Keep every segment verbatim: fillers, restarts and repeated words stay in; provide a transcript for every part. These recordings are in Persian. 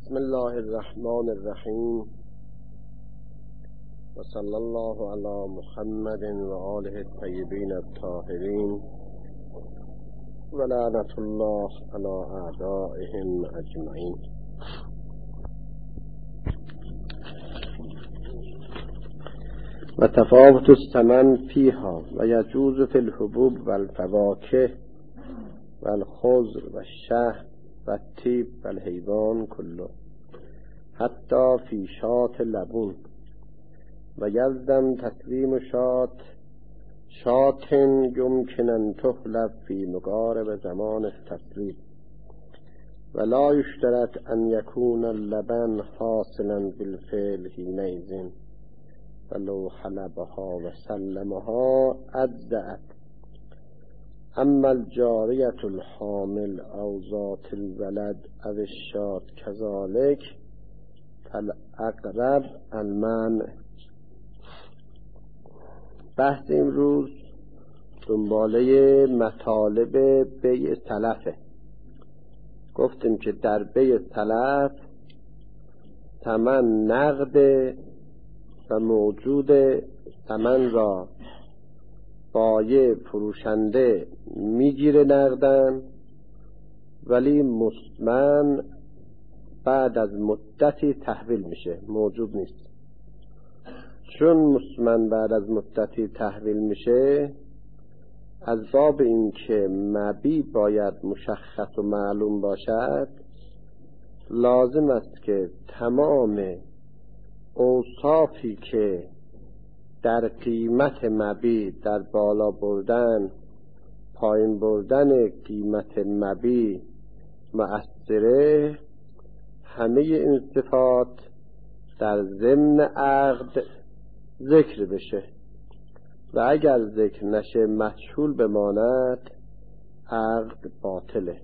بسم الله الرحمن الرحیم و صلی الله علی محمد و آله الطیبین الطاهرین و لعنت الله علی اعدائهم اجمعین. و تفاوت الثمن فیها و یجوز فی الحبوب و الفواکه و الخضر و الشهد و الطیب و الحیوان کله حتی فی شات لبون و یلزم تسلیم شات شات یمکن ان تحلب فی مقارب زمان التسلیم و لا یشترط ان یکون اللبن حاصلا بالفعل حینئذ ولو حلبها و سلمها اجزأت. اما الجاریة الحامل او ذات الولد او الشاة کذالک فالاقرب المنع. بحث امروز دنباله مطالب بیع سلفه. گفتیم که در بیع سلف ثمن نقد و موجود ثمن را بایع فروشنده میگیره نقدن، ولی مستمن بعد از مدتی تحویل میشه، موجود نیست. چون مستمن بعد از مدتی تحویل میشه، از باب این که مبیع باید مشخص و معلوم باشد، لازم است که تمام اوصافی که در قیمت مبیع، در بالا بردن پایین بردن قیمت مبیع مؤثره، همه این صفات در ضمن عقد ذکر بشه و اگر ذکر نشه مجهول بماند عقد باطله.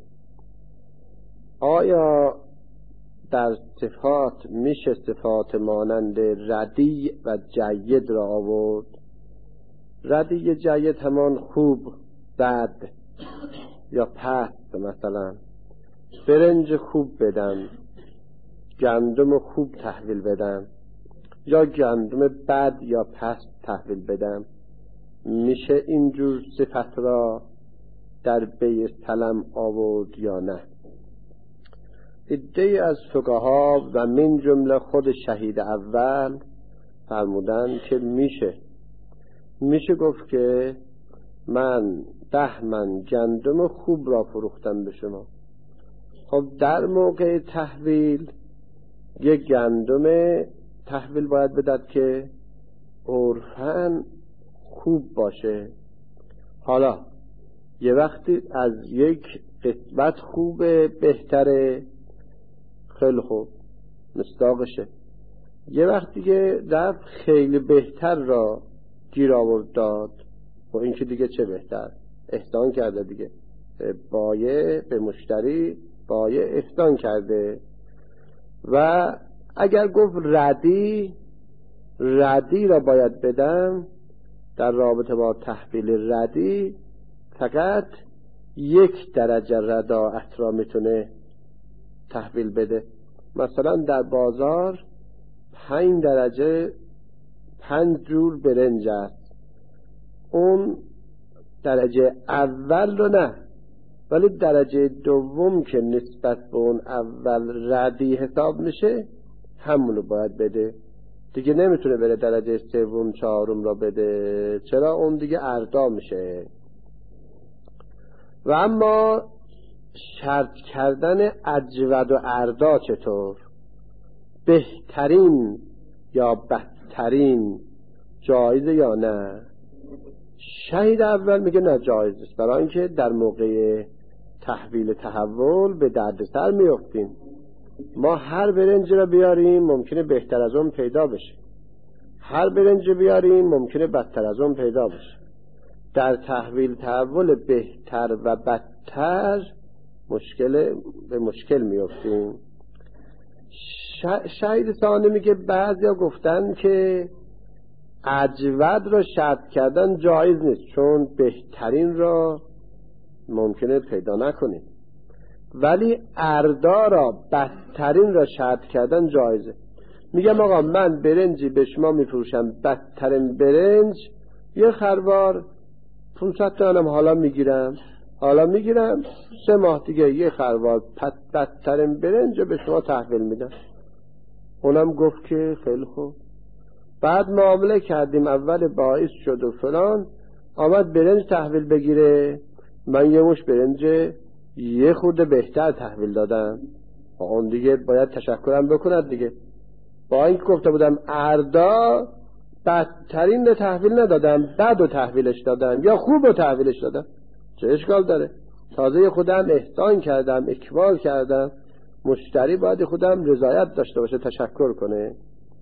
آیا در صفات میشه صفات مانند ردی و جید را آورد؟ ردی جید همان خوب، بد یا پست. مثلا برنج خوب بدم، گندم خوب تحویل بدم، یا گندم بد یا پست تحویل بدم. میشه اینجور صفت را در بیع سلم آورد یا نه؟ عده‌ای از فقها و من جمله خود شهید اول فرمودن که میشه میشه گفت که من ده من گندم خوب را فروختم به شما. خب در موقع تحویل یک گندم تحویل باید بدد که عرفاً خوب باشه. حالا یه وقتی از یک قسمت خوبه بهتره، خیلی خوب، مصداقشه. یه وقتی که رفت خیلی بهتر را گیر آورد داد، و این که دیگه چه بهتر، احسان کرده دیگه. بایع به مشتری بایع احسان کرده. و اگر گفت ردی ردی را باید بدم، در رابطه با تحویل ردی فقط یک درجه رداعت را میتونه تحویل بده. مثلا در بازار پنج درجه پنج جور برنج است، اون درجه اول رو نه، ولی درجه دوم که نسبت به اون اول ردی حساب میشه همونو باید بده دیگه. نمیتونه بره درجه سوم چهارم را بده، چرا؟ اون دیگه اردا میشه. و اما شرط کردن اجود و اردا چطور؟ بهترین یا بدترین جایزه یا نه؟ شهید اول میگه نه، جایز است، برای اینکه در موقع تحویل تحول به دردسر میافتیم. ما هر برنج را بیاریم ممکنه بهتر از اون پیدا بشه، هر برنج بیاریم ممکنه بدتر از اون پیدا بشه. در تحویل تحول بهتر و بدتر مشکل به مشکل میافتیم. شهید ثانی میگه بعضیا گفتن که اجود را شرط کردن جایز نیست، چون بهترین را ممکنه پیدا نکنیم. ولی اردا را بدترین را شرط کردن جایزه. میگم آقا من برنجی به شما میفروشم، بدترین برنج یه خروار پانصد تومنم حالا میگیرم حالا میگیرم سه ماه دیگه یه خروار بدترین برنج به شما تحویل میدم. اونم گفت که خیلی خوب. بعد معامله کردیم، اول باعث شد و فلان، آمد برنج تحویل بگیره، من یه مش برنج یه خورده بهتر تحویل دادم. اون دیگه باید تشکرم بکند دیگه. با اینکه گفته بودم اردا بدترین رو تحویل ندادم، بد رو تحویلش دادم یا خوب رو تحویلش دادم، چه اشکال داره؟ تازه خودم احسان کردم، اکمال کردم. مشتری باید خودم رضایت داشته باشه، تشکر کنه.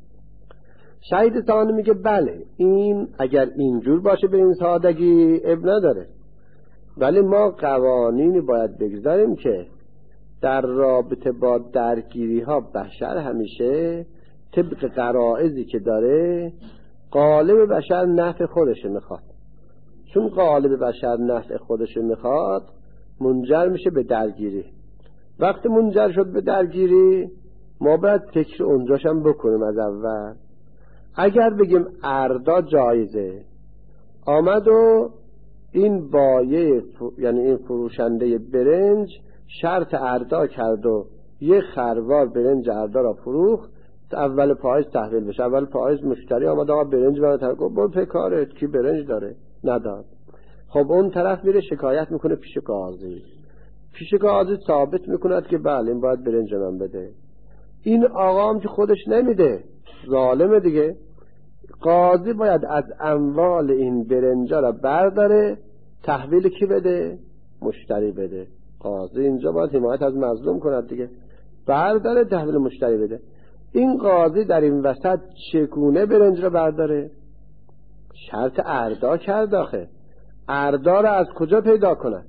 شهید ثانی میگه بله این اگر اینجور باشه به این سادگی اب نداره، ولی ما قوانینی باید بگذاریم که در رابطه با درگیری ها بشر همیشه طبق غرایزی که داره غالب بشر نفع خودش میخواد. چون غالب بشر نفع خودش میخواد منجر میشه به درگیری. وقتی منجر شد به درگیری ما باید فکر اونجاشم بکنیم از اول. اگر بگیم اردا جایزه، آمد و این بایه یعنی این فروشنده برنج شرط اردا کرد و یه خروار برنج اردا را فروخت، اول پاییز تحویل بشه. اول پاییز مشتری آمد آقا برنج برای تحویل، گفت برو پکارت کی برنج داره نداد. خب اون طرف میره شکایت میکنه پیش قاضی، پیش قاضی ثابت میکند که بله این باید برنج من بده. این آقا هم که خودش نمیده، ظالمه دیگه. قاضی باید از اموال این برنجا را برداره تحویل کی بده؟ مشتری بده. قاضی اینجا باید حمایت از مظلوم کند دیگه، برداره تحویل مشتری بده. این قاضی در این وسط چگونه برنج را برداره؟ شرط اردا کرد آخه. اردا را از کجا پیدا کند؟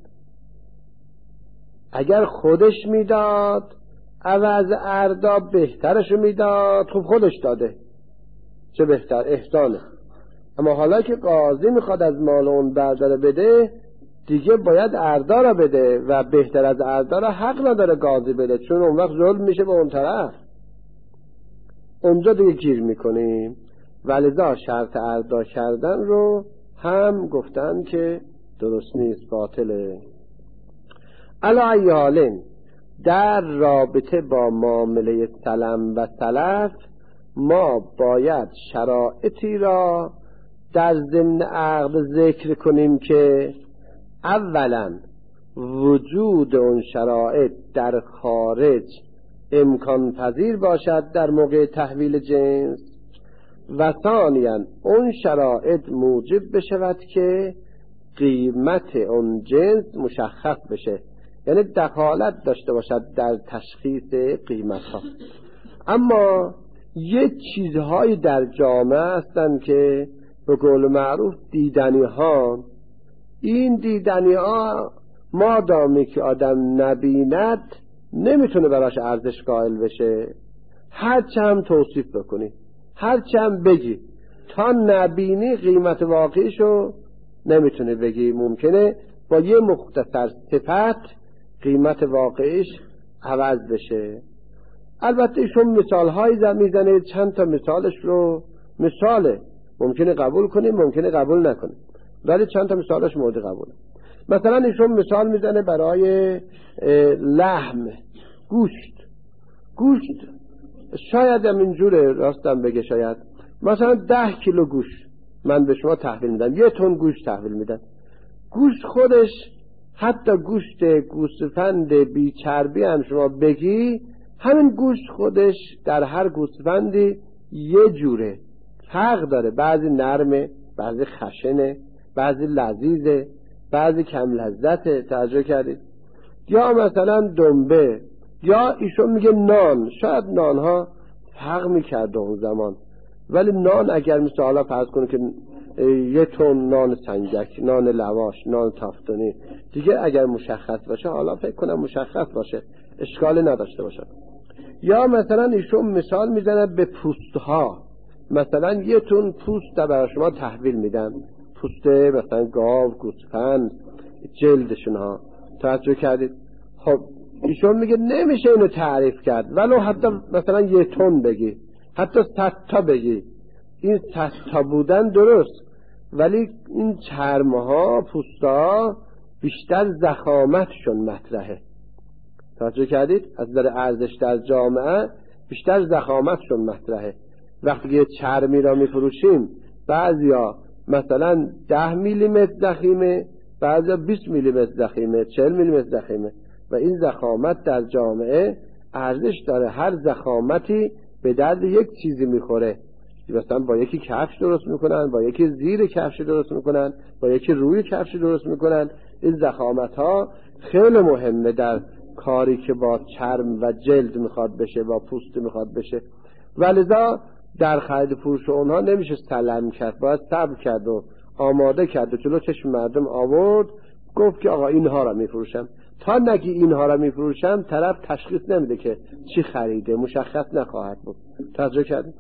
اگر خودش میداد عوض اردا بهترشو میداد، خب خودش داده چه بهتر، احسانه. اما حالا که قاضی میخواد از مال اون برداره بده دیگه باید اردا را بده و بهتر از اردا را حق نداره قاضی بده، چون اون وقت ظلم میشه به اون طرف. اونجا دیگه گیر میکنیم. ولذا شرط اردا کردن رو هم گفتن که درست نیست، باطله. علا ایالین در رابطه با معامله سلم و سلف ما باید شرایطی را در ضمن عقد ذکر کنیم که اولا وجود اون شرایط در خارج امکان پذیر باشد در موقع تحویل جنس، و ثانیاً اون شرایط موجب بشود که قیمت اون جنس مشخص بشه، یعنی دخالت داشته باشد در تشخیص قیمت ها. اما یه چیزهایی در جامعه هستن که به قول معروف دیدنی ها. این دیدنی ها مادامی که آدم نبیند نمیتونه براش ارزش قائل بشه. هرچه هم توصیف بکنی، هرچه هم بگی، تا نبینی قیمت واقعیشو نمیتونه بگی. ممکنه با یه مختصر صفت قیمت واقعیش عوض بشه. البته ایشون مثالهایی میزنه، چند تا مثالش رو مثاله ممکنه قبول کنیم ممکنه قبول نکنیم، ولی چند تا مثالش مورد قبوله. مثلا ایشون مثال میزنه برای لحم، گوشت. گوشت شاید هم اینجوره، راستم بگه شاید مثلا ده کیلو گوشت من به شما تحویل میدم، یه تن گوشت تحویل میدم. گوشت خودش حتی گوشت گوسفند بی چربی هم شما بگی، همین گوشت خودش در هر گوسفندی یه جوره، فرق داره. بعضی نرمه، بعضی خشنه، بعضی لذیذه، بعضی کم لذته. توجه کردید؟ یا مثلا دنبه، یا ایشون میگه نان. شاید نانها فرق میکرد اون زمان، ولی نان اگر مثل حالا فرض کنه که یه تون نان سنگک، نان لواش، نان تافتونی دیگه اگر مشخص باشه، حالا فکر کنم مشخص باشه، اشکالی نداشته باشه. یا مثلا ایشون مثال میزنه به پوستها، مثلا یه تون پوست برای شما تحویل میدن، پوست مثلا گاو، گوسفند، جلدشون ها. توجه کردید؟ خب ایشون میگه نمیشه اینو تعریف کرد، ولو حتی مثلا یه تن بگی، حتی صد تا بگی، این صد تا بودن درست، ولی این چرمها، پوستا بیشتر ضخامتشون مطرحه. توجه کردید؟ از نظر ارزش در جامعه بیشتر ضخامتشون مطرحه. وقتی که چرمی را میفروشیم، بعضیا مثلا ده میلیمتر ضخیمه، بعضیا بیست میلیمتر ضخیمه، چهل میلیمتر ضخیمه، و این ضخامت در جامعه ارزش داره. هر ضخامتی به درد یک چیزی میخوره. مثلا با یکی کفش درست میکنن، با یکی زیر کفش درست میکنن، با یکی روی کفش درست میکنن. این ضخامت ها خیلی مهمه در کاری که با چرم و جلد میخواد بشه، با پوست میخواد بشه. ولذا در خرید فروش اونها نمیشه سلم کرد، باید صبر کرد و آماده کرد و جلو چشم مردم آورد، گفت که آقا اینها را میفروشم. تا نگی اینها را میفروشم، طرف تشخیص نمیده که چی خریده، مشخص نخواهد بود. توجه کردید؟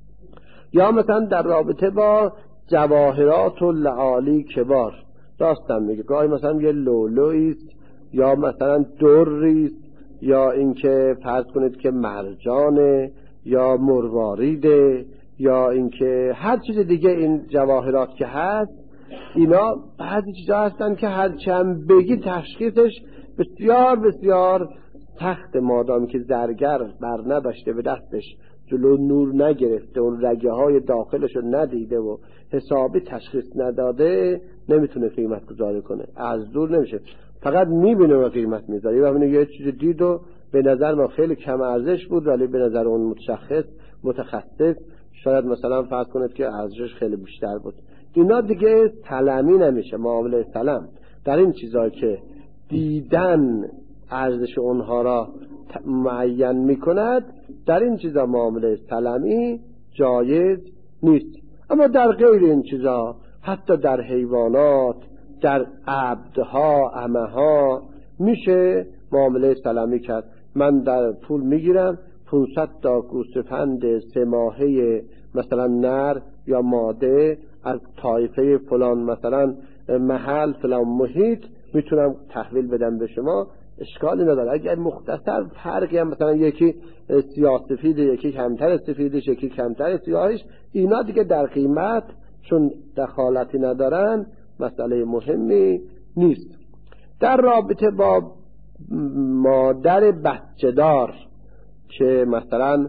یا مثلا در رابطه با جواهرات و لعالی کبار داستان میگه، گاهی مثلا یه لولویست یا مثلا دریست، یا اینکه فرض کنید که مرجانه یا مرواریده، یا اینکه هر چیز دیگه. این جواهرات که هست، اینا بعضی چیزا هستن که هر چند بگی تشخیصش بسیار بسیار سخت، مادامی که زرگر بر نداشته به دستش، جلو نور نگرفته، اون رگه های داخلش رو ندیده و حسابی تشخیص نداده، نمیتونه قیمت گذاری کنه. از دور نمیشه، فقط میبینه و قیمت میذاره. و یه چیز دید و به نظر ما خیلی کم ارزش بود، ولی به نظر اون متشخص متخصص شاید مثلا فرض کنید که ارزشش خیلی بیشتر بود. اینا دیگه سلمی نمیشه. معامله سلم در این چیزایی که دیدن ارزش اونها را معین میکند، در این چیزا معامله سلمی جایز نیست. اما در غیر این چیزا، حتی در حیوانات، در عبدها، امها، میشه معامله سلمی کرد. من در پول میگیرم پانصد تا گوسفند سه ماهه مثلا نر یا ماده از طایفه فلان مثلا محل فلان محیط، میتونم تحویل بدم به شما، اشکالی نداره. اگر مختصر فرقی هم مثلا یکی سیاه سفیده، یکی کمتر سفیدش، یکی کمتر سیاهش، اینا دیگه در قیمت چون دخالتی ندارن مسئله مهمی نیست. در رابطه با مادر بچه دار که مثلا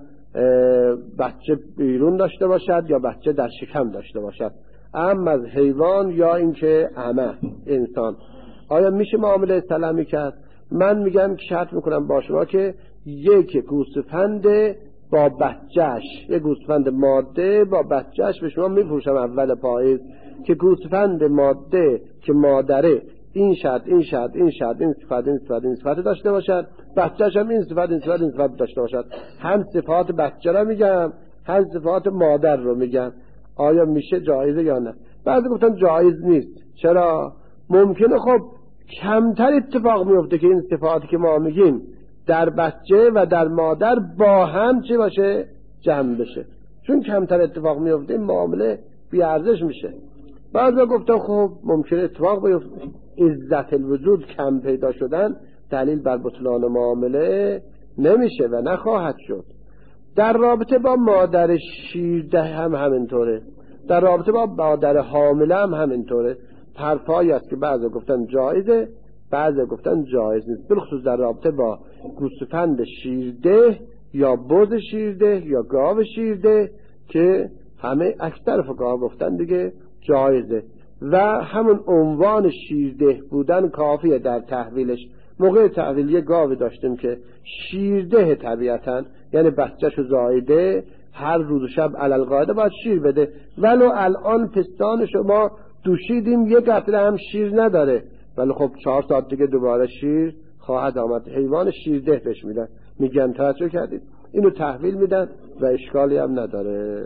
بچه بیرون داشته باشد یا بچه در شکم داشته باشد، ام از حیوان یا اینکه امه انسان، آیا میشه معامله سلمی کرد؟ من میگم که شرط میکنم با شما که یک گوسفند با بچهش، یک گوسفند ماده با بچهش به شما میفروشم اول پاییز، که گوسفند ماده که مادره این شرط این شرط این شرط این صفت این صفت این صفت داشته باشد، بچه‌ش هم این صفت این صفت این صفت داشته باشد. هم صفات بچه را میگم، هم صفات مادر رو میگم. آیا میشه جایزه یا نه؟ بعضی گفتن جایز نیست. چرا؟ ممکنه خب کمتر اتفاق میفته که این صفاتی که ما میگیم در بچه و در مادر با هم چه باشه؟ جمع بشه. چون کمتر اتفاق میفته این معامله بی ارزش میشه. بعضی گفتن خب ممکنه اتفاق بیفته، عزت الوجود کم پیدا شدن دلیل بر بطلان معامله نمیشه و نخواهد شد. در رابطه با مادر شیرده هم همینطوره، در رابطه با مادر حامله هم همینطوره. حرفایی است که بعضی گفتن جایزه، بعضی گفتن جایز نیست، بلخصوص در رابطه با گوسفند شیرده یا بز شیرده یا گاو شیرده که همه اکثر فقها گفتن دیگه جایزه و همون عنوان شیرده بودن کافیه در تحویلش. موقع تحویل یه گاوی داشتیم که شیرده طبیعتاً، یعنی بچه‌شو زایده، هر روز و شب علل قاعده باید شیر بده، ولو الان پستان شما دوشیدیم یک قطره هم شیر نداره، ولی خب چهار ساعت دیگه دوباره شیر خواهد آمد. حیوان شیرده بهش میدن. میگن توجه کردید؟ اینو تحویل میدن و اشکالی هم نداره.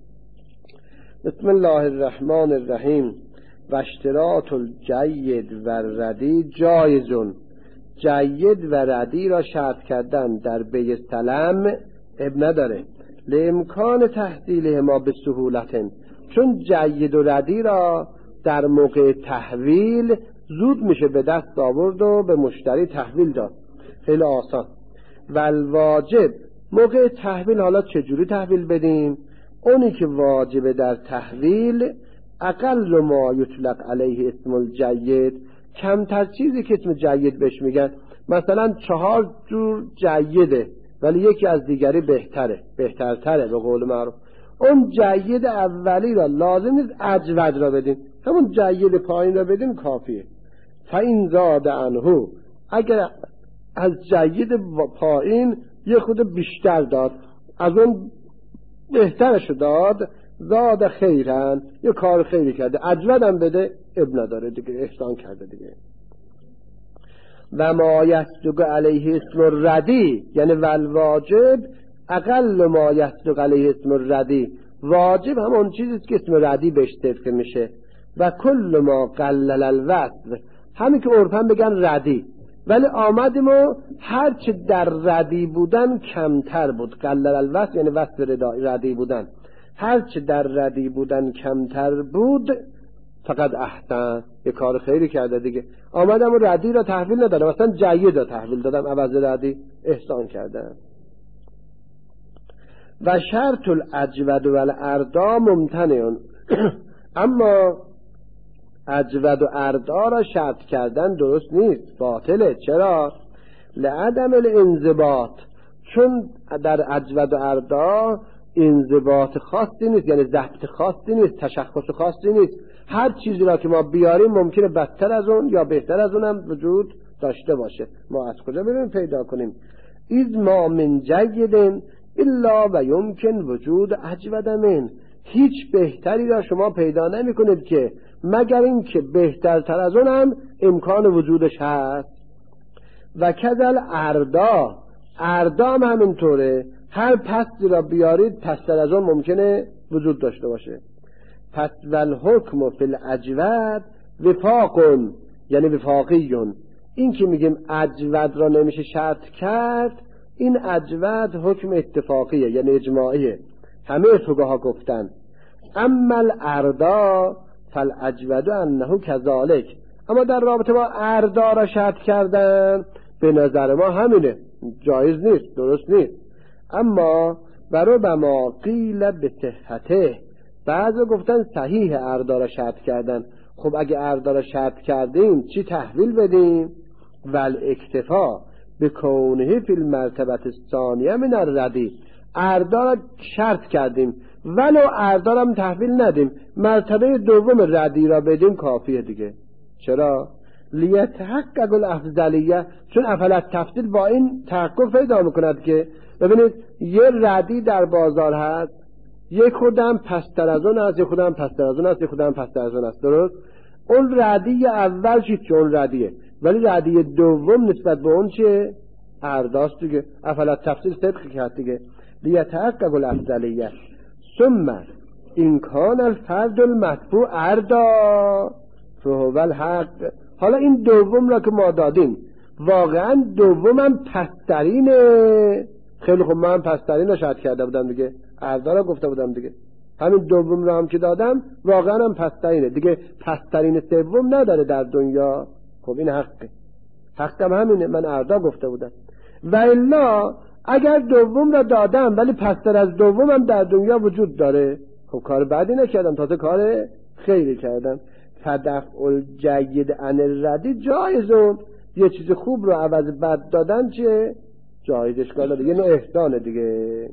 بسم الله الرحمن الرحیم. و اشتراط الجید و ردی جایزون. جید و ردی را شرط کردن در بی سلم اب نداره، لامکان تحصیله ما به سهولتن، چون جید و ردی را در موقع تحویل زود میشه به دست آورد و به مشتری تحویل داد. خیلی آسان. والواجب موقع تحویل حالا چجوری تحویل بدیم؟ اونی که واجبه در تحویل اقل ما یطلق علیه اسم الجید، کمتر چیزی که اسم جید بهش میگن. مثلا چهار جور جیده ولی یکی از دیگری بهتره، بهترتره به قول معروف. اون جید اولی را لازم نیست اجود را بدیم، همون جید پایین را بدیم کافیه. فاین زاد عنه، اگر از جید پایین یه خود بیشتر داد، از اون بهترش داد، زاد خیرن، یه کار خیری کرده، اجود هم بده اب نداره دیگه، احسان کرده دیگه. و ما یصدق علیه اسم الردی، یعنی والواجب اقل ما یصدق علیه اسم الردی، واجب همون چیزیست که اسم ردی بهش طبق میشه. و کل ما قلل الوصف، همین که عرفاً بگن ردی، ولی آمدیم و هرچه در ردی بودن کمتر بود. قلل الوصف یعنی وصف ردی بودن، هرچه در ردی بودن کمتر بود فقط احسن، یه کار خیری کرده دیگه. آمدم و ردی را تحویل ندادم، مثلا جید را تحویل دادم عوض ردی، احسان کردم. و شرط الاجود و الاردا ممتنعون، اما اجود و اردا را شرط کردن درست نیست، باطله. چرا؟ لعدم الانضباط، چون در اجود و اردا انضباط خاصی نیست، یعنی ضبط خاصی نیست، تشخص خاصی نیست. هر چیزی را که ما بیاریم ممکنه بدتر از اون یا بهتر از اون هم وجود داشته باشه. ما از کجا بریم پیدا کنیم؟ اذ ما من جید الا و یمکن وجود اجود من، هیچ بهتری را شما پیدا نمی کنید که مگر این که بهترتر از اون هم امکان وجودش هست. و کذل اردا، اردا هم همینطوره، هر پستی را بیارید پستر از اون ممکنه وجود داشته باشه. پس والحکم فی الاجود وفاقون، یعنی وفاقیون. این که میگیم اجود را نمیشه شرط کرد، این اجود حکم اتفاقیه، یعنی اجماعیه، همه فقها گفتن. اما الاردا فالاجود انه کذالک، اما در رابطه با اردا را شرط کردن به نظر ما همینه، جایز نیست، درست نیست. اما وربما قیل به صحته، بعضی گفتن صحیح اردا را شرط کردن. خب اگه اردا را شرط کردیم چی تحویل بدیم؟ ول اکتفا به کونه فی المرتبه الثانیه من الردی، اردا را شرط کردیم ولو اردا را تحویل ندیم، مرتبه دوم ردی را بدیم کافیه دیگه. چرا؟ لیتحقق الافضلیه، چون افلت تفضیل با این تحقق پیدا میکند که ببینید یه ردی در بازار هست، یک خودم پستر از اون هست، یک خودم پستر از اون هست، یک خودم پستر از اون هست، درست؟ اون ردی اول چی چون ردیه، ولی ردی دوم نسبت به اون چه؟ ارداست دیگه. افلت تفضیل صدق کرد دیگه. لیتحقق الافضلیه ثم این کان الفرد المتبوع اردا فهو الحق. حالا این دوم را که ما دادیم واقعا دومم پسترینه. خیلی خوب، من پسترین را شرط کرده بودم دیگه، اردا را گفته بودم دیگه، همین دوم را هم که دادم واقعا هم پسترینه دیگه، پسترین سوم نداره در دنیا. خب این حقه، حقم همینه، من اردا گفته بودم. و الا اگر دوم را دادم ولی پستر از دومم در دنیا وجود داره، خب کار بعدی نکردم، تازه کار خیلی کردم. فدفع الجید عن الردی جایزون، یه چیز خوب رو عوض بد دادن چه؟ جایز، اشکال دیگه، نه احسانه دیگه.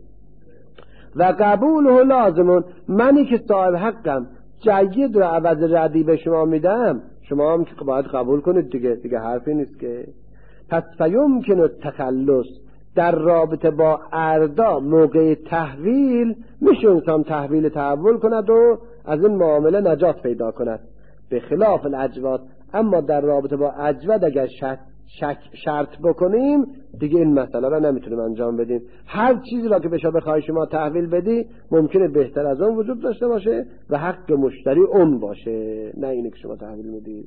و قبوله لازمون، منی که صاحب حقم جید رو عوض ردی به شما میدم، شما هم که باید قبول کنید دیگه، دیگه حرفی نیست که. پس فیمکن التخلص، در رابطه با اردا موقع تحویل میشه انسان تحویل تحول کند و از این معامله نجات پیدا کند، به خلاف الاجواد. اما در رابطه با اجود اگر شرط, شرط بکنیم دیگه این مسئله را نمیتونیم انجام بدیم. هر چیزی را که بشه بخوای شما تحویل بدی ممکنه بهتر از اون وجود داشته باشه و حق مشتری اون باشه، نه اینه که شما تحویل میدی.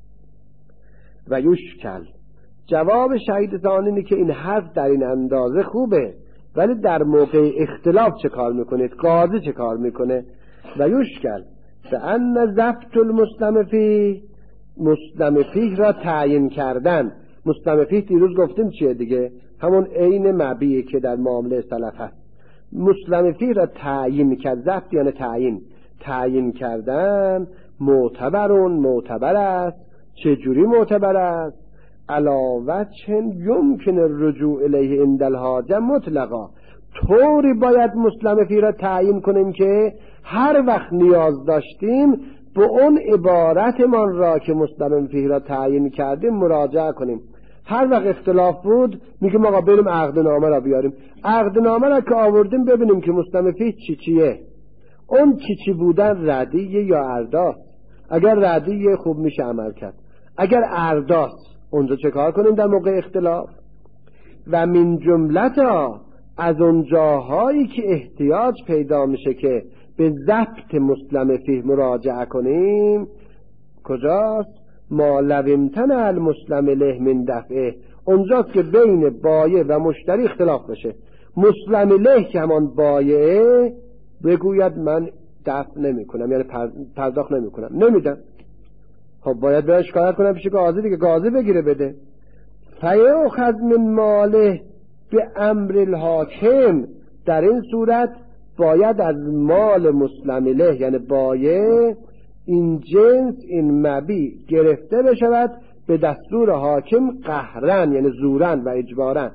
و یشکل، جواب شهید ثانی اینه که این حرف در این اندازه خوبه، ولی در موقع اختلاف چه کار میکنید؟ قاضی چه کار میکنه؟ و یشکل به ان ضبط المسلم فیه، مسلم فیه را تعیین کردن، مسلم فیه دیروز گفتیم چیه دیگه، همون عین مبیه که در معامله سلف هست. مسلم فیه را تعیین کرد، ضبط یعنی تعیین، تعیین کردن معتبرون معتبر است. چه جوری معتبر است؟ علاوه چن یمکن الرجوع الیه عند الحاجه مطلقا، طوری باید مسلم فیه را تعیین کنیم که هر وقت نیاز داشتیم به اون عبارتمان را که مسلم فیه را تعیین کردیم مراجعه کنیم. هر وقت اختلاف بود میگیم آقا بریم عقدنامه را بیاریم، عقدنامه را که آوردیم ببینیم که مسلم فیه چی چیه. اون چی چی بودن ردیه یا ارداست. اگر ردیه خوب میشه عمل کرد، اگر ارداست اونجا چه کار کنیم در موقع اختلاف؟ و من جملتا از اون جاهایی که احتیاج پیدا میشه که به ضبط مسلم فیه مراجعه کنیم کجاست؟ ما لو امتنع المسلم له من دفعه، اونجاست که بین بایع و مشتری اختلاف بشه. مسلم له که همان بایع بگوید من دفع نمی کنم، یعنی پرداخت نمی کنم، نمیدم، خب باید باید شکایت کنم پیش قاضی دیگه، قاضی بگیره بده. فیؤخذ من ماله به امر الحاکم، در این صورت باید از مال مسلم له یعنی بایع این جنس این مبی گرفته بشود به دستور حاکم قهرن یعنی زورن و اجبارن.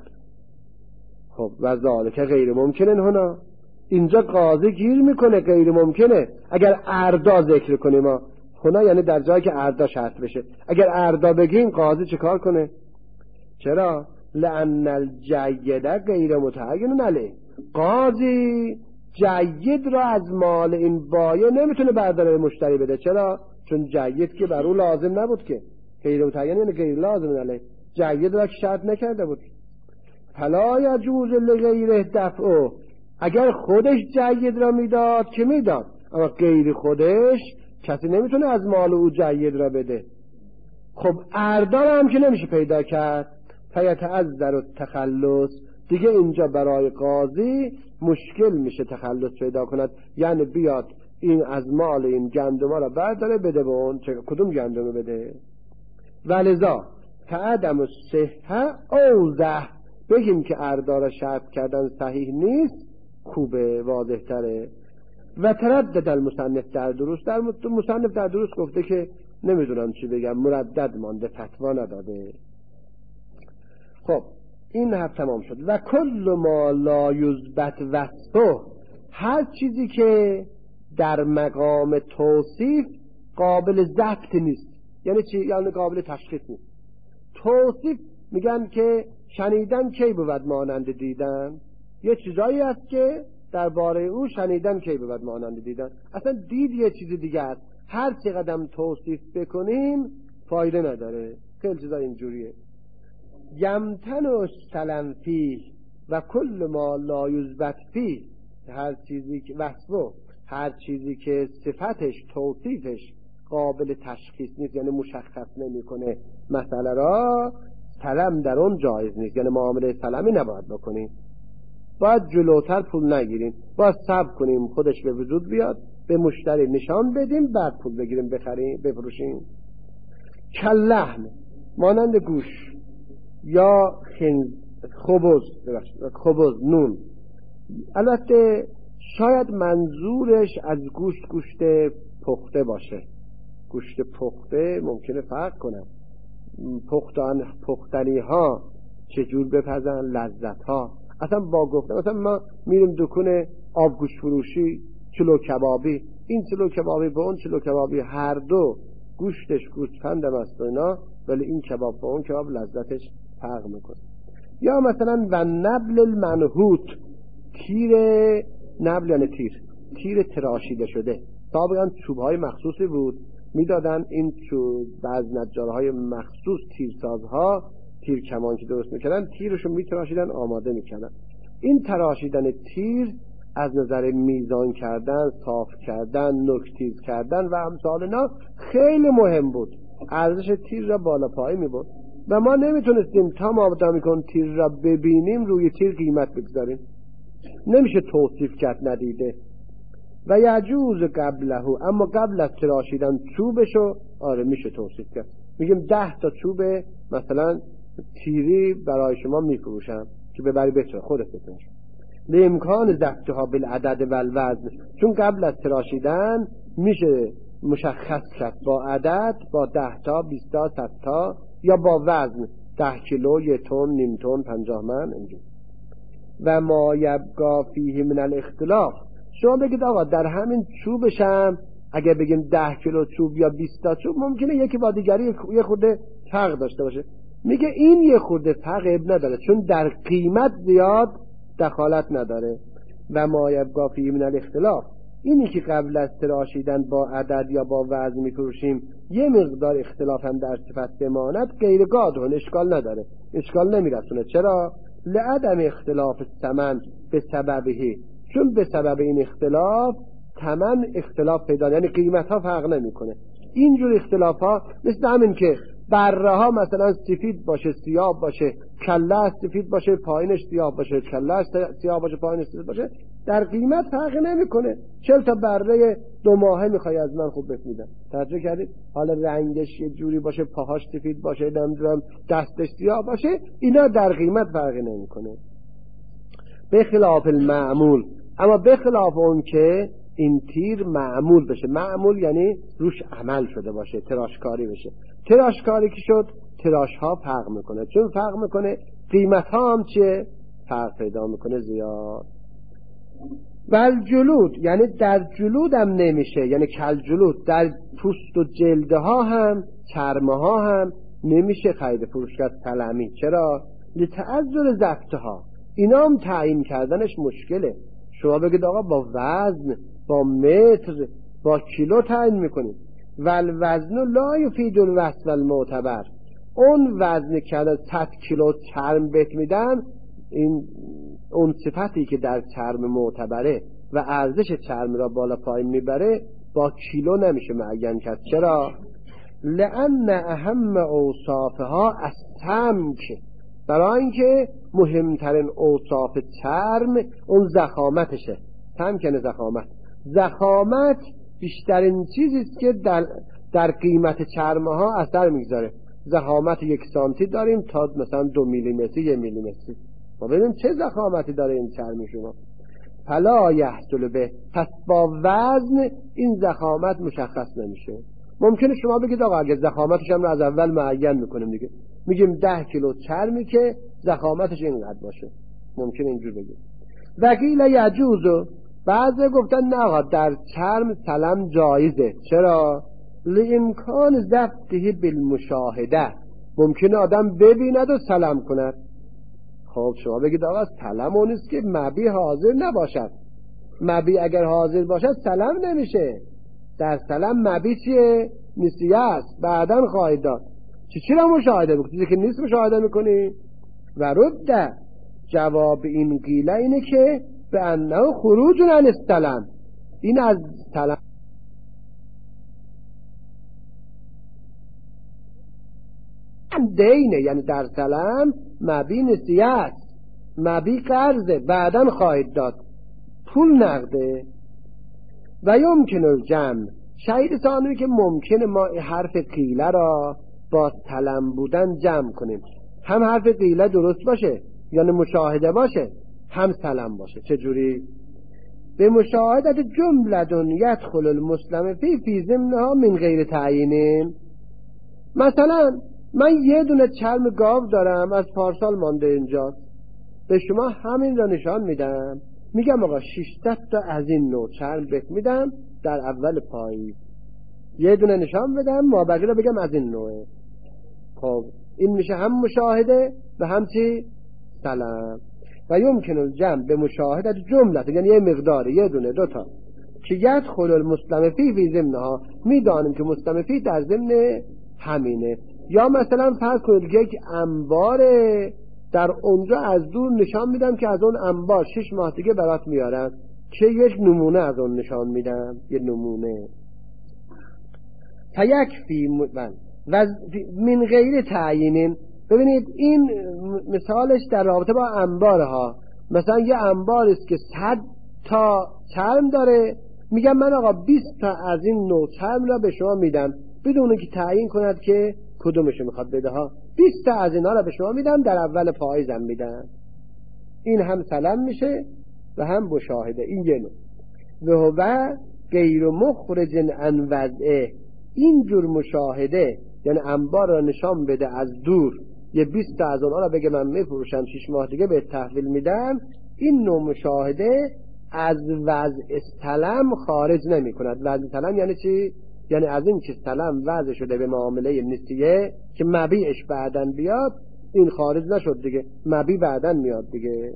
خب و ذالک غیر ممکنه هنا، اینجا قاضی گیر میکنه غیر ممکنه. اگر اردا ذکر کنیم ما هنا یعنی در جایی که اردا شرط بشه، اگر اردا بگیم قاضی چه کار کنه؟ چرا؟ لأن الجید غیر متعین علیه، قاضی جید را از مال این بایع نمیتونه برداره مشتری بده. چرا؟ چون جید که بر او لازم نبود، که غیر متعین یعنی غیر لازم علیه، جید را که شرط نکرده بود. فلا یجوز لغیره دفعه، اگر خودش جید را میداد که میداد، اما غیر خودش کسی نمیتونه از مال او جید را بده. خب اردا هم که نمیشه پیدا کرد، فیتعذر التخلص، دیگه اینجا برای قاضی مشکل میشه تخلص پیدا کند، یعنی بیاد این از مال این گندم را برداره بده به اون، کدوم گندم بده؟ ولذا فعدم الصحه اوضح، بگیم که اردا را شرط کردن صحیح نیست خوبه، واضح تره. و تردد المصنف در دروس، در مصنف در دروس گفته که نمیدونم چی بگم، مردد مانده، فتوا نداده. خب این حرف تمام شد. و کل ما لا یثبت وصفه، هر چیزی که در مقام توصیف قابل ضبط نیست، یعنی چی؟ یعنی قابل تشخیص نیست. توصیف میگن که شنیدن کی بود مانند دیدن، یه چیزایی هست که درباره او شنیدن کی بود مانند دیدن، اصلا دید یه چیز دیگه است. هر چی قدم توصیف بکنیم فایده نداره، خیلی چیزا اینجوریه. یمتن السلم فیه و کل ما لا یثبت فیه، هر چیزی که وصفه، هر چیزی که صفتش توصیفش قابل تشخیص نیست، یعنی مشخص نمیکنه مسئله را، سلم در اون جایز نیست، یعنی معامله سلمی نباید بکنیم. باید جلوتر پول نگیریم، باید صبر کنیم خودش به وجود بیاد، به مشتری نشان بدیم، بعد پول بگیریم بخریم بفروشیم. کلحم مانند گوش یا خبز، خبز نون. البته شاید منظورش از گوشت گوشت پخته باشه، گوشت پخته ممکنه فرق کنه، پختن پختنی ها چجور بپزن، لذت ها. اصلا با گفته مثلا ما میریم دکون آب گوشت فروشی، چلو کبابی، این چلو کبابی به اون چلو کبابی، هر دو گوشتش گوسفندم است و اینا، ولی این کباب با اون کباب لذتش فرق میکنه. یا مثلا و نبل المنحوت، تیر نبل یعنی تیر، تیر تراشیده شده. سابقا چوبهای مخصوصی بود میدادن، این چوب بعض نجارهای مخصوص تیرسازها تیر کمان که درست میکردن تیرشو میتراشیدن آماده میکردن. این تراشیدن تیر از نظر میزان کردن، صاف کردن، نکتیز کردن و امثال اینا خیلی مهم بود، ارزش تیر را بالا پایین میبرد و ما نمیتونستیم تا ما آدمی کن تیر را ببینیم روی تیر قیمت بگذاریم، نمیشه توصیف کرد ندیده. و یجوز قبله، اما قبل از تراشیدن چوبشو آره میشه توصیف کرد. میگیم ده تا چوب مثلا تیری برای شما میفروشم که ببری بتره خودت بتره. به امکان ضبطها بالعدد و الوزن، چون قبل از تراشیدن میشه مشخص کرد با عدد، با ده تا، بیست تا، صد تا، یا با وزن ده کیلو، یک تن، نیم تن، پنجاه من اینجور. و ما یبقا فیه من الاختلاف، شما بگید آقا در همین چوبشم اگه بگیم ده کیلو چوب یا بیست تا چوب ممکنه یکی با دیگری یه خورده فرق داشته باشه. میگه این یه خورده فرق نداره چون در قیمت زیاد دخالت نداره. و ما یبقا فیه من الاختلاف، اینی که قبل از تراشیدن با عدد یا با وزن میفروشیم یه مقدار اختلاف هم در صفت بماند غیر قادحون، اشکال نداره، اشکال نمیرسونه. چرا؟ لعدم اختلاف الثمن به سببه، چون به سبب این اختلاف ثمن اختلاف پیدا، یعنی قیمت ها فرق نمیکنه. اینجور اختلاف ها مثل همین که بره ها مثلا سفید باشه سیاه باشه، کله سفید باشه پایینش سیاه باشه، کله سیاه باشه پایینش سفید باشه، در قیمت فرق نمیکنه. چل تا بره دو ماهه میخوای از من خوب بهت میدم، توجه کردید؟ حالا رنگش یه جوری باشه، پاهاش سفید باشه، نمیدونم دستش سیاه باشه، اینا در قیمت فرق نمیکنه. به خلاف المعمول، اما به خلاف اون که این تیر معمول بشه، معمول یعنی روش عمل شده باشه، تراشکاری بشه. تراشکاری که شد تراش ها فرق میکنه، چون فرق میکنه قیمت ها هم چه فرق پیدا میکنه زیاد. و جلود یعنی در جلود هم نمیشه، یعنی کل جلود در پوست و جلده ها هم چرمه ها هم نمیشه خرید فروش کرد سلمی. چرا؟ لتعذر ضبطها، اینا هم تعیین کردنش مشکله. شما بگید آقا با وزن، با متر، با کیلو تعیین میکنیم. والوزن لا یفید الوصف المعتبر، اون وزن که صد کیلو چرم بهت میدن، این اون صفتی که در چرم معتبره و ارزش چرم را بالا پایین میبره با کیلو نمیشه معین کرد. چرا؟ لأن اهم اوصافها السمک، برای اینکه مهمترین اوصاف چرم اون ضخامتشه. سمک یعنی ضخامت. ضخامت بیشترین چیزیست که در, در قیمت چرمه ها اثر میگذاره. ضخامت یک سانتی داریم تا مثلا دو میلیمتری، یک میلیمتری. ما ببینیم چه ضخامتی داره این چرم شما. فلا یحصل به، پس با وزن این ضخامت مشخص نمیشه. ممکنه شما بگید آقا اگه ضخامتش هم رو از اول معین میکنیم دیگه، میگیم ده کیلو چرمی که ضخامتش اینقدر باشه، ممکنه اینجور بگیم. وقیل یجوزو، بعضی گفتن نه آقا در چرم سلم جایزه. چرا؟ لامکان ضبطه بالمشاهده، ممکنه آدم ببیند و سلم کند. خب شما بگید آقا سلم اون است که مبی حاضر نباشد، مبی اگر حاضر باشد سلم نمیشه. در سلم مبی چیه؟ نسیه است، بعدن خواهید داد. چی چی را مشاهده میکنی؟ چیزی که نیست مشاهده میکنی؟ و رده، جواب این قیله اینه که به انه خروج عن السلم، این از سلم دینه، یعنی در سلم مبی نسیه است، مبی قرضه، بعدن خواهید داد، پول نقده. و یمکن الجمع، شهید ثانوی که ممکنه ما حرف قیله را با سلم بودن جمع کنیم، هم حرف قیله درست باشه یعنی مشاهده باشه، هم سلم باشه. چجوری؟ به مشاهدت جملتون یدخل المسلم فی فی ضمنها من غیر تعیین. مثلا من یه دونه چرم گاو دارم از پارسال مانده اینجا، به شما همین را نشان میدم، میگم آقا ششصد تا از این نوع چرم بهت میدم در اول پاییز، یه دونه نشان بدم، ما بقیه را بگم از این نوعه. خب این میشه هم مشاهده و هم چی؟ سلام. و یمکن الجمع به مشاهدت جملت، یعنی یه مقدار، یه دونه دوتا که یدخل المسلم فی فی ضمنها، میدانیم که مسلم فی در ضمن همینه. یا مثلا فرض کنید یک انباره، در اونجا از دور نشان میدم که از اون انبار شش ماه دیگه برات میارن، که یک نمونه از اون نشان میدم، یه نمونه. فیکفی من و من غیر تعیین. ببینید این مثالش در رابطه با انبار ها، مثلا یه انبار است که صد تا چرم داره، میگم من آقا بیست تا از این نوع چرم را به شما میدم بدون که تعیین کند که کدومشو میخواد بده ها. بیست تا از اینا رو به شما میدم، در اول پاییزم میدم. این هم سلم میشه و هم مشاهده. این یه نوع. و هو غیر مخرج عن وضعه. این جور مشاهده یعنی انبار را نشان بده از دور، یه بیست تا از اونها را بگه من میفروشم، شش ماه دیگه به تحویل میدم، این نوع مشاهده از وضع سلم خارج نمی کند. وضع سلم یعنی چی؟ یعنی از این که سلم وضع شده به معامله نسیه که مبیعش بعدن بیاد، این خارج نشد دیگه، مبیع بعدن میاد دیگه.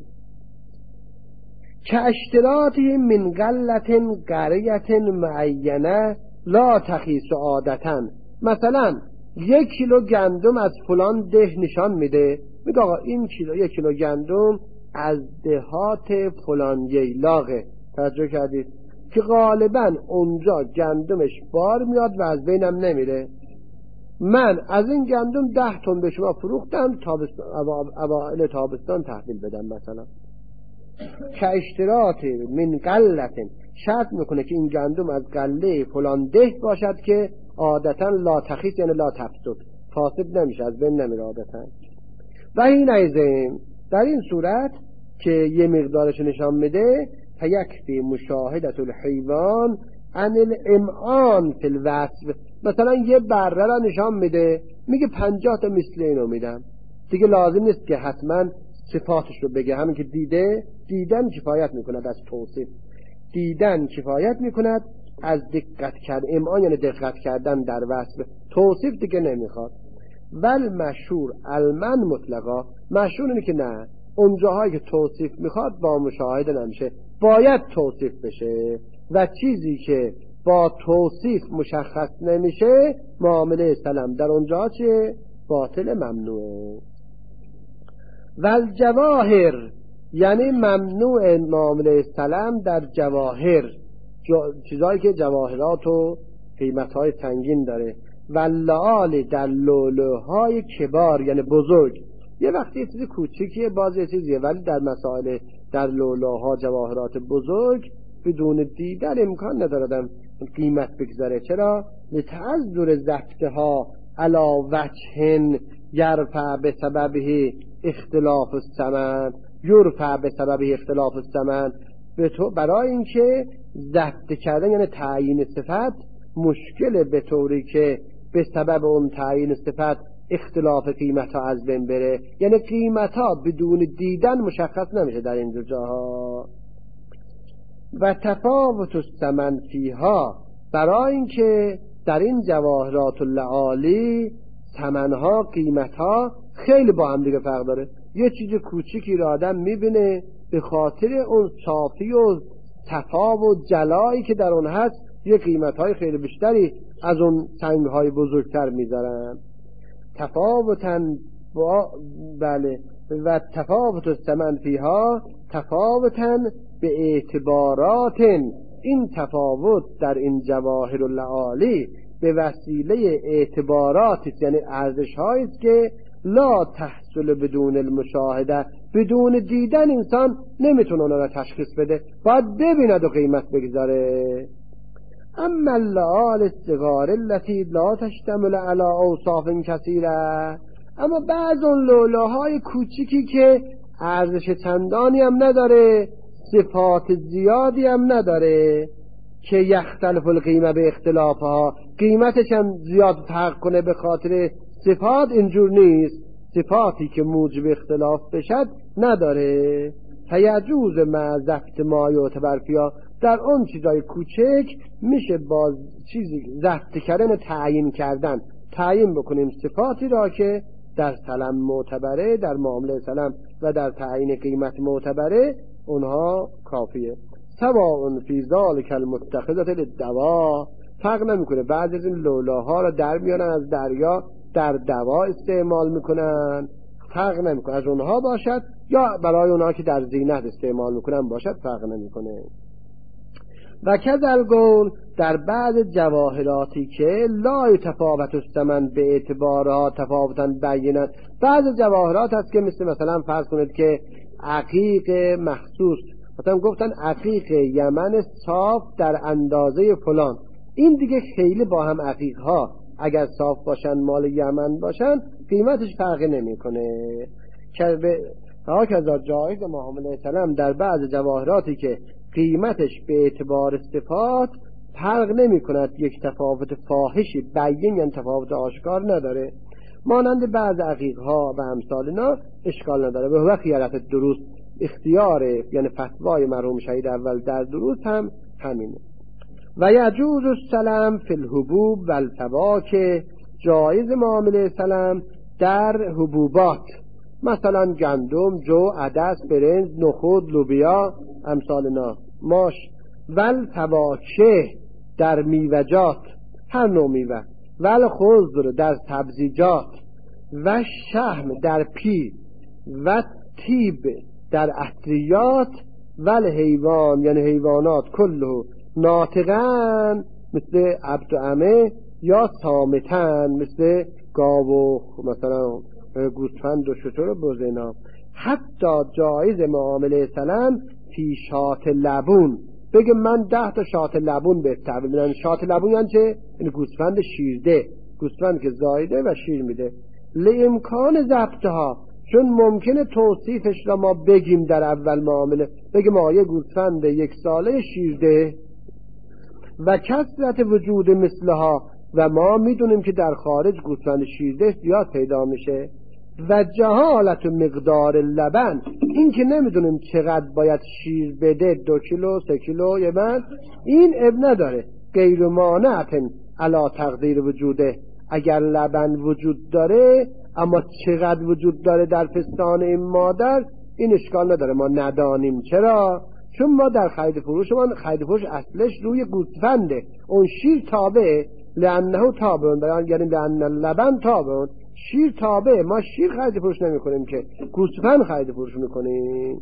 که اشتراطی من قلت قریت معینه لا تخیص عادتن. مثلا یک کیلو گندم از فلان ده نشان میده، میگه آقا این کیلو یک کیلو گندم از دهات فلان ییلاقه. توجه کردید که غالبا اونجا گندمش بار میاد و از بینم نمیره. من از این گندم ده تن به شما فروختم، تابستان اوائل تابستان تحویل بدم مثلا. که اشتراط من قلت شرط میکنه که این گندم از قله فلان ده باشد که عادتا لا تخیص یعنی لا تفسد، فاسد نمیشه، از بین نمیره عادتا. و این ایزم در این صورت که یه مقدارش نشان میده، فیکفی مشاهدت الحیوان عن الامعان فی الوصف. مثلا یه بره را نشان میده، میگه پنجاه تا مثل اینو میدم، دیگه لازم نیست که حتما صفاتش رو بگه، همین که دیده، دیدن کفایت میکند از توصیف، دیدن کفایت میکند از دقت کرد. امعان یعنی دقت کردن در وصف، توصیف دیگه نمیخواد. ول مشهور المن مطلقا، مشهور اینه که نه، اونجاهایی که توصیف میخواد با مشاهده نمیشه، باید توصیف بشه، و چیزی که با توصیف مشخص نمیشه معامله سلم در اونجا چه؟ باطل، ممنوعه. ول جواهر یعنی ممنوع معامله سلم در جواهر، چیزایی که جواهرات و قیمتهای سنگین داره. واللعال در لولوهای کبار یعنی بزرگ. یه وقتی یه چیزی کوچیکیه، باز یه چیزیه، ولی در مسائل در لولوها جواهرات بزرگ بدون دیدن امکان نداردم قیمت بگذاره. چرا؟ لتعذر ضبطها علا وجه یرفع به سببه اختلاف الثمن، یرفع به سببه اختلاف الثمن، به تو برای اینکه ضبط کردن یعنی تعیین صفت مشکل، به طوری که به سبب اون تعیین صفت اختلاف قیمت ها از بین بره، یعنی قیمت ها بدون دیدن مشخص نمیشه در این جاها. و تفاوت الثمن فیها، برای اینکه در این جواهرات اللعالی ثمنها، قیمتها خیلی با هم دیگه فرق داره. یه چیز کوچیکی را آدم میبینه به خاطر اون صافی و صفا و جلایی که در اون هست یه قیمتهای خیلی بیشتری از اون سنگهای بزرگتر میذارن. تفاوتن با بله و تفاوت الثمن فیها تفاوتن به اعتبارات، این تفاوت در این جواهر اللعالی به وسیله اعتبارات یعنی ارزش هایی است که لا تحصل بدون المشاهده، بدون دیدن انسان نمیتونه اونا را تشخیص بده، باید ببیند و قیمت بگذاره. اما اللعال الصغار التي لا تشتمل على اوصاف کثیره، اما بعض اون لولاهای کوچیکی که ارزش چندانی هم نداره، صفات زیادی هم نداره، که یختلف القیمه به اختلافها، قیمتش هم زیاد فرق کنه به خاطر صفات، اینجور نیست، صفاتی که موجب اختلاف بشد نداره. فیجوز مع ضبط ما یعتبر فیها، در اون چیزای کوچک میشه با چیزی ضبط کردن، تعیین کردن، تعیین بکنیم صفاتی را که در سلم معتبره، در معامله سلم و در تعیین قیمت معتبره، اونها کافیه. سواء فی ذلک المتخذة للدوا، فرق نمیکنه بعضی از این لولاها را در میارن از دریا در دوا استعمال میکنن، فرق نمیکنه از اونها باشد یا برای اونها که در زینت استعمال میکنن باشد، فرق نمیکنه. و کذل قول در بعض جواهراتی که لا تفاوت الثمن به اعتبارها تفاوتا بینا، بعض جواهرات هست که مثل مثلا فرض کنید که عقیق مخصوص، مثلا گفتن عقیق یمن صاف در اندازه فلان، این دیگه خیلی با هم عقیق ها اگر صاف باشن مال یمن باشن قیمتش فرقی نمیکنه. که به هاکذا جایز معامله السلام در بعض جواهراتی که قیمتش به اعتبار صفات فرق نمی کند، یک تفاوت فاحشی بیین یعنی تفاوت آشکار نداره، مانند بعض عقیقها و امثال اینا اشکال نداره. به وقت خیارت درست اختیار یعنی فتوای مرحوم شهید اول در درست هم همینه. و یجوز السلام فی الحبوب و الفواکه، جایز معامله سلام در حبوبات مثلا گندم، جو، عدس، برنج، نخود، لوبیا امثال اینا، ماش. و الفواکه در میوجات هر نوع میوه، و الخضر در سبزیجات، و شحم در پی، و طیب در عطریات، و الحیوان یعنی حیوانات کله ناطقن مثل عبد و امه، یا صامتن مثل گاو و مثلا گوسفند و شتر و بز اینا. حتی جایز معامله سلام فی شات لبون، بگه من ده تا شات لبون به تحویل میدم. شات لبون یعنی چه؟ این گوسفند شیرده، گوسفند که زایده و شیر میده. لامکان ضبطها، چون ممکنه توصیفش را ما بگیم در اول معامله، بگیم ما یه گوسفند یک ساله شیرده و کثرت وجود مثلها، و ما میدونیم که در خارج گوسفند شیرده زیاد پیدا میشه. و جهالت مقدار لبن، این که نمیدونیم چقدر باید شیر بده، دو کیلو، سه کیلو، یه من، این اب نداره. غیر مانعتن علا تقدیر وجوده، اگر لبن وجود داره اما چقدر وجود داره در پستان این مادر، این اشکال نداره ما ندانیم. چرا؟ چون ما در خرید فروش ما خرید فروش اصلش روی گوسفنده، اون شیر تابعه، لانه تابعون، برای یعنی لان لبن تابعون، شیر تابعه، ما شیر خرید فروش نمی کنیم که گوسفند خرید فروش میکنیم.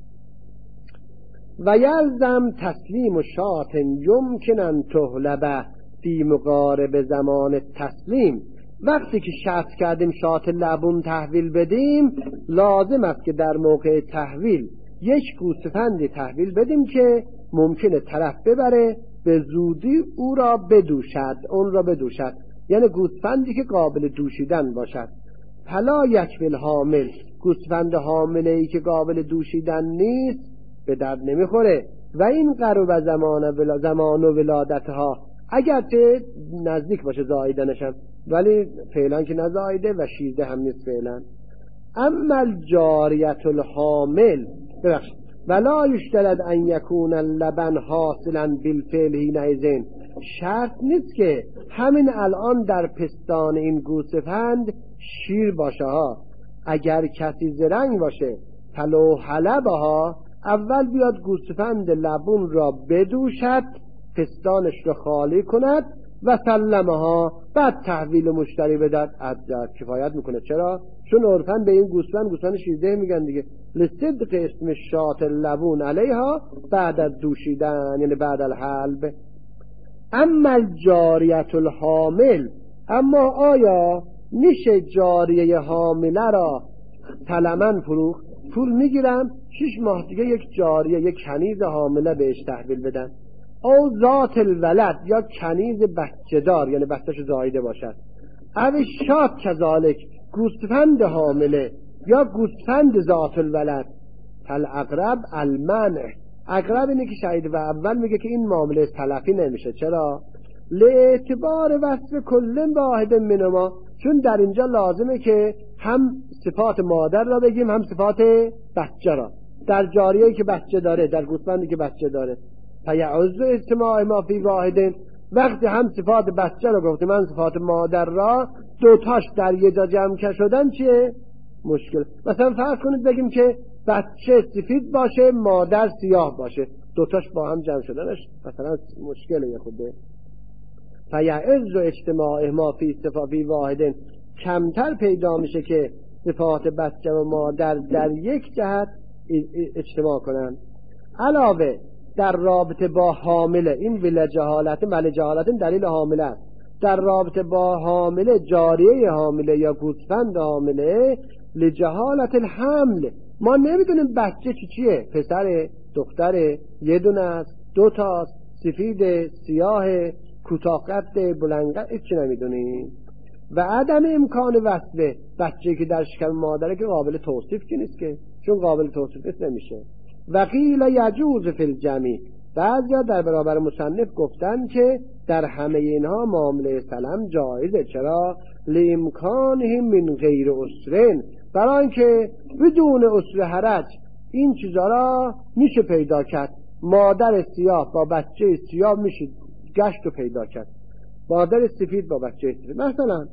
و یلزم تسلیم و شات یمکن ان تحلب فی مقارب زمان تسلیم، وقتی که شرط کردیم شات لبون تحویل بدیم، لازم است که در موقع تحویل یک گوسفندی تحویل بدیم که ممکنه طرف ببره به زودی او را بدوشد، اون را بدوشد، یعنی گوسفندی که قابل دوشیدن باشد. فلا یکفی الحامل، گوسفند حامله ای که قابل دوشیدن نیست به درد نمیخوره. و این قرب زمان ولا زمان و ولادتها، اگر که نزدیک باشه زاییدنشم، ولی فعلا که نزاییده و شیرده هم نیست فعلا. اما الجاریت الحامل، ببخشید، ولا یشترط ان یکون اللبن حاصلا بالفعل حینئذ، شرط نیست که همین الان در پستان این گوسفند شیر باشه ها. اگر کسی زرنگ باشه فلو حلبها، اول بیاد گوسفند لبون را بدوشد، پستانش را خالی کند و سلمها، بعد تحویل مشتری بدد، عدد کفایت میکنه. چرا؟ چون عرفاً به این گوسفند گوسفند شیرده میگن دیگه. لصدق اسم شات لبون علیها بعد از دوشیدن، یعنی بعد الحلب. اما الجاریت الحامل، اما آیا میشه جاریه حامله را تلمن فروخت؟ پول میگیرن شش ماه دیگه یک جاریه، یک کنیز حامله بهش تحویل بدن. او ذات الولد، یا کنیز بچه دار یعنی بچه‌ش زایده باشد. او شات کذالک، گوسفند حامله یا گوسفند ذات الولد. فالاقرب المنع، اقرب اینه که شهید و اول میگه که این معامله تلفی نمیشه. چرا؟ لاعتبار وصف کل واحد منهما، چون در اینجا لازمه که هم صفات مادر را بگیم هم صفات بچه را. در جاریه‌ای که بچه داره، در گوسفندی که بچه داره، فیعوذ اجتماع ما فی واحد، وقتی هم صفات بچه را گفتیم من صفات مادر را، دوتاش در یه جا جمع شدن چیه؟ مشکل. مثلا فرض کنید بگیم که بچه سفید باشه مادر سیاه باشه، دوتاش با هم جمع شدنش مثلا مشکله یه خوده. فیعوذ اجتماع ما فی صفات فی واحد، کمتر پیدا میشه که صفات بچه و مادر در یک جهت اجتماع کنن. علاوه در رابطه با حامله، این ولی جهالت ولی جهالت دلیل حامله است، در رابطه با حامله، جاریه حامله یا گوسفند حامله، لجهالت الحمل، ما نمیدونیم بچه چی چیه، پسر، دختر، یه دونه است، دو تاست، سفید، سیاه، کوتاه قد، بلند قد، هیچ نمیدونیم. و عدم امکان وصله، بچه‌ای که در شکم مادره که قابل توصیف که نیست، که چون قابل توصیف نیست نمیشه. و قیل یجوز فی الجمیع، بعضیا در برابر مصنف گفتن که در همه اینها معامله سلم جایزه. چرا؟ لامکانه من غیر اسرن، برای اینکه بدون اسر حرج این چیزا را میشه پیدا کرد. مادر سیاه با بچه سیاه میشه گشت و پیدا کرد، مادر سفید با بچه سفید مثلا.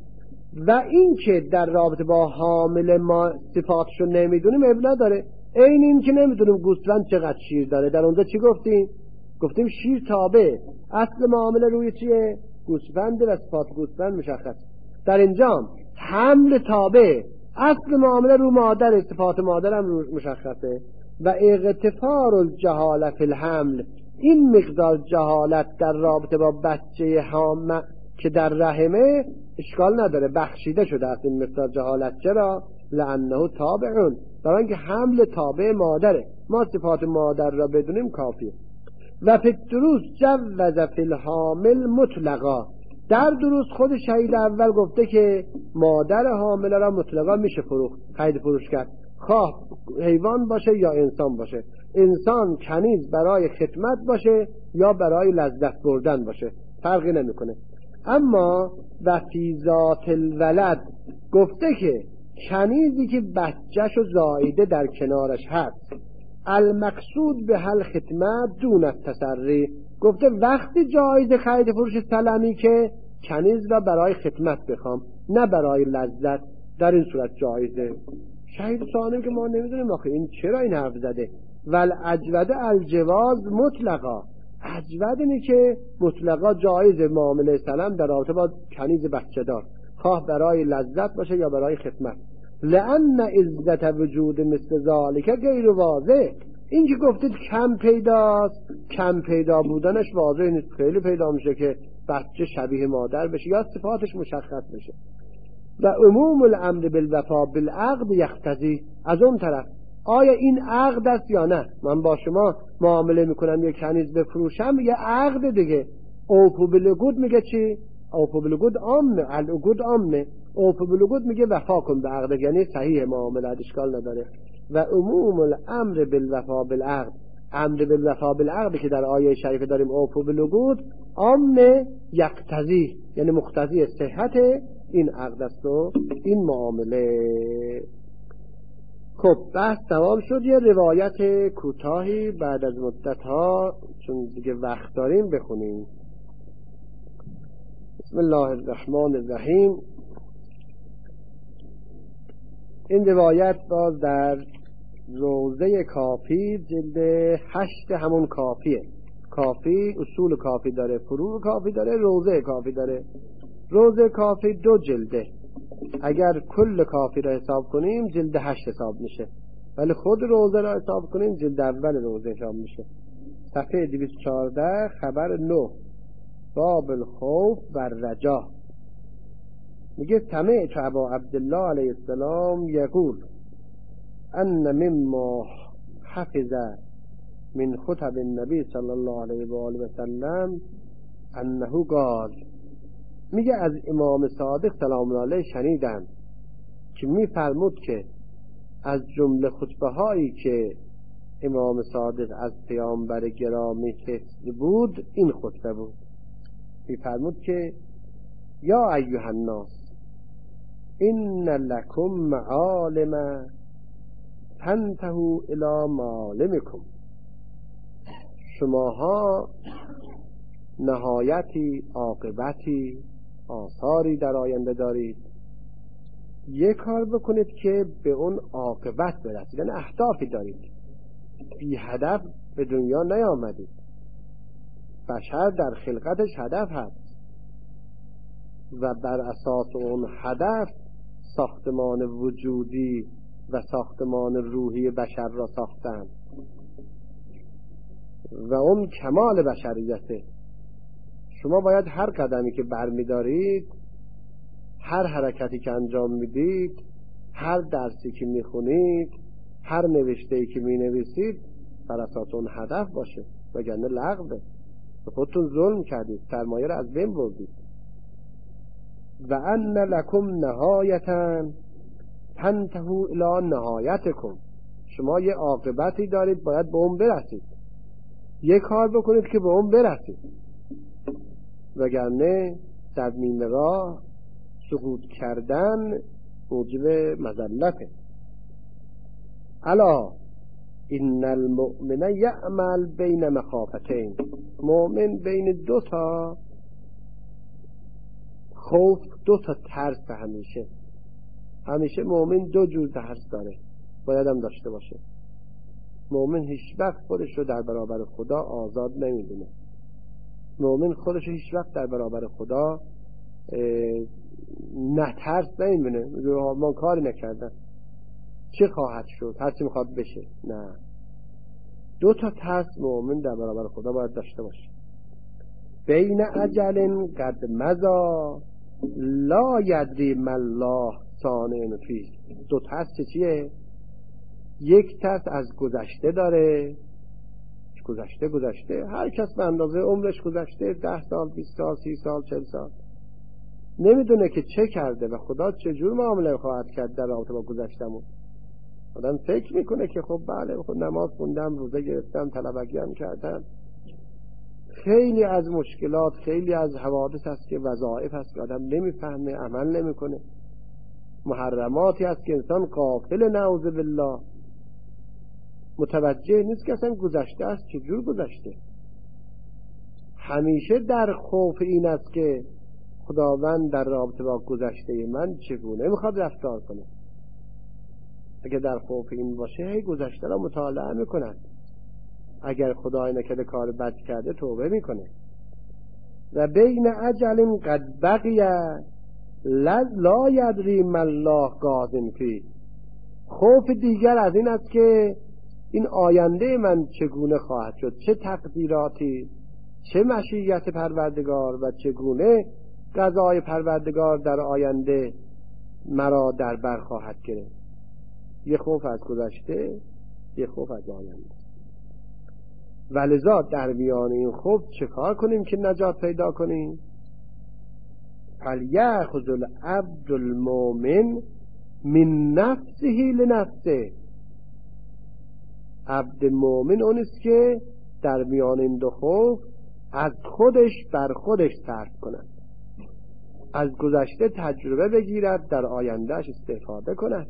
و این که در رابطه با حامل ما صفاتشو نمیدونیم اب نداره. این این که نمیدونیم گوسفند چقدر شیر داره، در اونجا چی گفتیم؟ گفتیم شیر تابع، اصل معامله روی چیه؟ گوسفند و صفات گوسفند مشخص. در اینجا حمل تابع، اصل معامله رو مادر، صفات مادر هم مشخصه. و اغتفار الجهاله فی الحمل، این مقدار جهالت در رابطه با بچه حامل که در رحمه اشکال نداره، بخشیده شده است این مقدار جهالت. چرا؟ لانه تابعون، برای اینکه حمل تابع مادره، ما صفات مادر را بدونیم کافیه. و فی الدروس جوز فی الحامل مطلقا، در دروس خود شهید اول گفته که مادر حامله را مطلقا میشه فروخت، قید فروش کرد، خواه حیوان باشه یا انسان باشه. انسان کنیز برای خدمت باشه یا برای لذت بردن باشه، فرقی نمیکنه. اما و فی ذات الولد گفته که کنیزی که بچه‌ش و زایده در کنارش هست، المقصود به هل خدمت دون التسری، گفته وقتی جایزه خرید فروش سلمی که کنیز را برای خدمت بخوام نه برای لذت، در این صورت جایزه. شهید ثانی که ما نمیدونیم آخه این چرا این حرف زده. ول اجود الجواز مطلقا، اجود اینه که مطلقا جایز معامله سلم در رابطه با کنیز بچه دار، خواه برای لذت باشه یا برای خدمت. لأن عزت وجود مثل ذالک غیر واضح، این که گفتید کم پیداست، کم پیدا بودنش واضح نیست. خیلی پیدا میشه که بچه شبیه مادر بشه یا صفاتش مشخص بشه. و عموم الامر بالوفا بالعقد یقتضی، از اون طرف آیا این عقد است یا نه؟ من با شما معامله میکنم یک کنیز بفروشم، یه عقد دیگه. اوفو بالعقود میگه چی؟ اوفو بالعقود عامه، العقود عامه. اوفو بالعقود میگه وفا کن به عقد، یعنی صحیح معاملات، اشکال نداره. و عموم الامر بالوفا بالعقد، امر بالوفا بالعقد که در آیه شریفه داریم اوفو بالعقود، عامه یقتضی یعنی مقتضی صحت این عقد است و این معامله. خب بحث تمام شد. یه روایت کوتاهی بعد از مدت ها چون دیگه وقت داریم بخونیم. بسم الله الرحمن الرحیم. این روایت باز در روضه کافی جلد هشت همون کافیه. کافی اصول کافی داره، فروع کافی داره، روضه کافی داره. روضه کافی دو جلده، اگر کل کافی را حساب کنیم جلد هشت حساب میشه، ولی خود روضه را حساب کنیم جلد اول روضه حساب میشه. صفحه دویست و چهارده خبر نه، باب الخوف و الرجا. میگه سمعت ابا عبدالله علیه السلام یقول ان مما حفظ من خطب النبی صلی الله علیه و آله و سلم انه قال، میگه از امام صادق سلام الله علیه شنیدم که میفرمود که از جمله خطبه هایی که امام صادق از پیامبر گرامی حفظ بود این خطبه بود. میفرمود که یا ایها الناس ان لکم معالم تنتهوا الی معالمکم، شماها نهایتی، عاقبتی، آثاری در آینده دارید، یک کار بکنید که به اون عاقبت برسید، یعنی اهدافی دارید. بی هدف به دنیا نیامدید، بشر در خلقتش هدف هست و بر اساس اون هدف ساختمان وجودی و ساختمان روحی بشر را ساختند و اون کمال بشریته. شما باید هر قدمی که برمیدارید، هر حرکتی که انجام میدید، هر درسی که میخونید، هر نوشته‌ای که مینویسید بر اساس اون هدف باشه، وگرنه لغوه. به خودتون ظلم کردید، سرمایه را از بین بردید. و ان لکم نهایتا تنتهوا الی نهایتکم، شما یه عاقبتی دارید باید به اون برسید، یه کار بکنید که به اون برسید، وگرنه در نیمه راه سقوط کردن موجب مذلته. الا ان المؤمن یعمل بین مخافتین، مؤمن بین دو تا خوف، دو تا ترس، همیشه همیشه مؤمن دو جور ترس داره، باید هم داشته باشه. مؤمن هیچ وقت خودش رو در برابر خدا آزاد نمیدونه، مؤمن خودش رو هیچ وقت در برابر خدا نه ترس نمیدونه، من کاری نکردم چه خواهد شد، هر چی میخواد بشه. نه، دو تا ترس مؤمن در برابر خدا باید داشته باشه. بین اجل قد مضی لا یدری ما الله صانع فیه. دو ترس چیه؟ یک ترس از گذشته داره، گذشته گذشته هر کس به اندازه عمرش گذشته، ده سال، بیست سال، سی سال، چل سال، نمیدونه که چه کرده و خدا چجور معامله خواهد کرد در رابطه با گذشتمون. آدم فکر میکنه که خب بله خب نماز خوندم، روزه گرفتم، طلبگی هم کردم. خیلی از مشکلات، خیلی از حوادث هست که وظایف هست که آدم نمیفهمه، عمل نمیکنه. محرماتی هست که انسان غافل، نعوذ بالله، متوجه نیست که اصلا گذشته است چجور گذشته. همیشه در خوف این است که خداوند در رابطه با گذشته من چگونه میخواد رفتار کنه. اگر در خوف این باشه هی گذشته را مطالعه میکند، اگر خدای نکرده کار بد کرده توبه میکنه. و بین اجل قد بقی لا یدری ما الله قاض فیه. خوف دیگر از این است که این آینده من چگونه خواهد شد، چه تقدیراتی، چه مشیت پروردگار و چگونه قضای پروردگار در آینده مرا در بر خواهد گرفت. یه خوف از گذشته، یه خوف از آینده. ولذا در میان این خوف چه کار کنیم که نجات پیدا کنیم؟ فلیأخذ العبد المؤمن من نفسه لنفسه. عبد مؤمن اون است که در میان این دو خوف از خودش بر خودش صرف کند، از گذشته تجربه بگیرد، در آیندهش استفاده کند،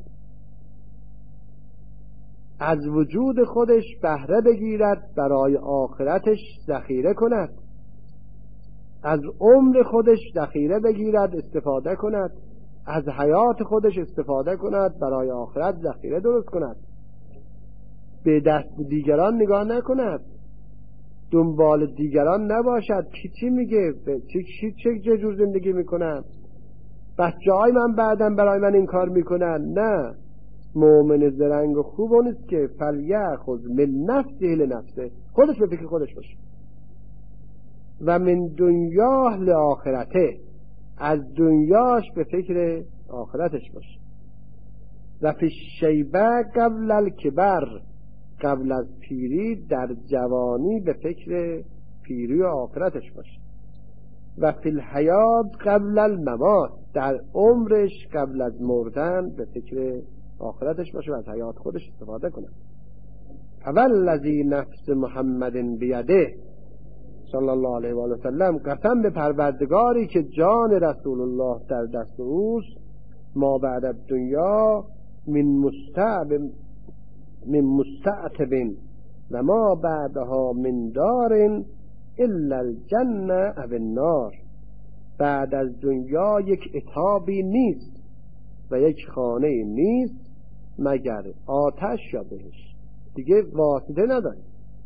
از وجود خودش بهره بگیرد، برای آخرتش ذخیره کند، از عمر خودش ذخیره بگیرد، استفاده کند، از حیات خودش استفاده کند، برای آخرت ذخیره درست کند. به دست دیگران نگاه نکند، دنبال دیگران نباشد کی چی میگه، چی چی چه چه جور زندگی میکنن، بچه‌های من بعدم برای من این کار میکنن. نه، مؤمن زرنگ و خوب اون است که فلیأخذ من نفسه لنفسه، خودش به فکر خودش باشه، و من دنیاه لآخرته، از دنیاش به فکر آخرتش باشه. و فی الشیبه قبل الکبر، قبل از پیری در جوانی به فکر پیری و آخرتش باشه. و فی الحیات قبل الممات، در عمرش قبل از مردن به فکر آخرتش باشه و از حیات خودش استفاده کنه. فوالذی نفس محمد بیده صلی الله علیه و آله و سلم، قسم به پروردگاری که جان رسول الله در دست اوست، ما بعد دنیا من مستعب من مستعتب و ما بعدها من دار الا الجنه او النار. بعد از دنیا یک عتابی نیست و یک خانه نیست مگر آتش یا بهشت، دیگه واسطه نداره.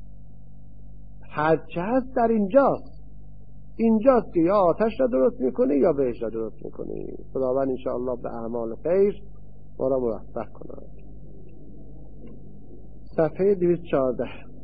هر چه هست در اینجاست، اینجاست که یا آتش را درست میکنه یا بهشت را درست میکنه. خداوند انشاءالله به اعمال خیر ما را موفق کنه. صفحه دویست و چهارده.